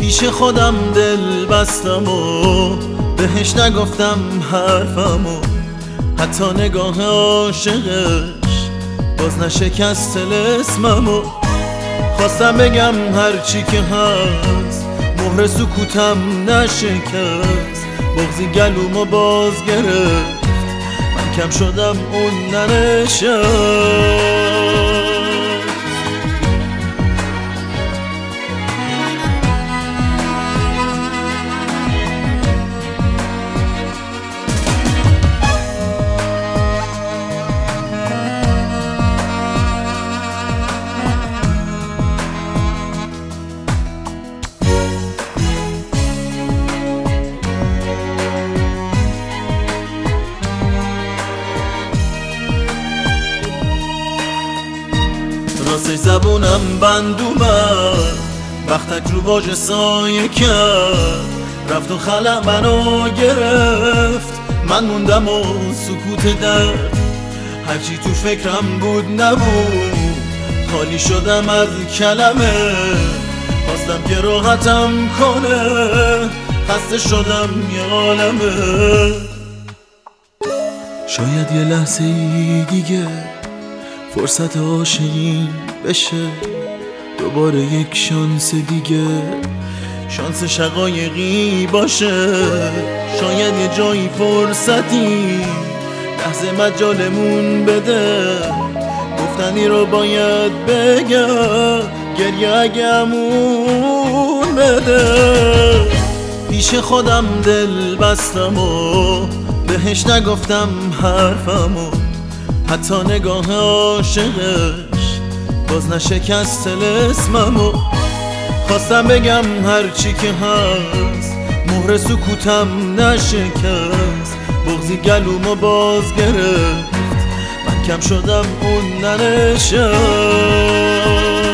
پیش خودم دل بستم و بهش نگفتم حرفمو، حتی نگاه عاشقش باز نشکست طلسممو. خواستم بگم هرچی که هست، مهر سکوتم نشکست، بغضی گلومو باز گرفت، من کم شدم اون ننشست. راستش زبونم بند اومد، وقتک رو واژه سایه کرد، رفت و خلق منو گرفت، من موندم و سکوت درد، هرچی تو فکرم بود نبود، خالی شدم از کلمه، خواستم که راحتم کنه، خسته شدم یه عالمه. شاید یه لحظه دیگه فرصت عاشقی بشه، دوباره یک شانس دیگه، شانس شقایقی باشه. شاید یه جایی فرصتی لحظه مجالمون بده، گفتنی رو باید بگم، گریه اگمون بده. پیش خودم دل بستم و بهش نگفتم حرفمو، حتی نگاه عاشقش باز نشکست طلسممو. خواستم بگم هرچی که هست، مهر سکوتم نشکست، بغضی گلومو باز گرفت، من کم شدم اون ننشست.